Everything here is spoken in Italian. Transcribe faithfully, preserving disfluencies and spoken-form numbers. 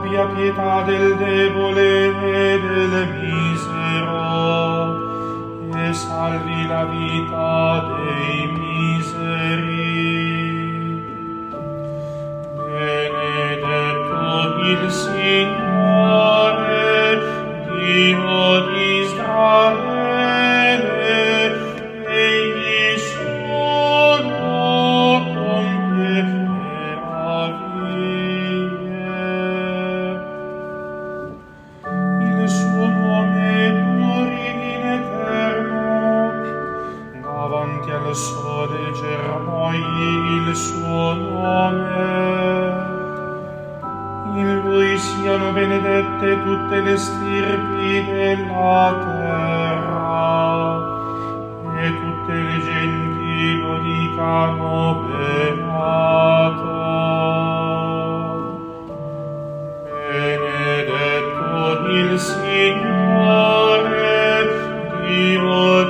abbia pietà del debole e del misero, e salvi la vita dei miseri. Benedetto il Signore, Dio di Israele, egli solo compie meraviglie. Il suo nome duri in eterno, davanti al sole germogli il suo nome. In lui siano benedette tutte le stirpi della terra, e tutte le genti lo dicano beato. Benedetto il Signore, Dio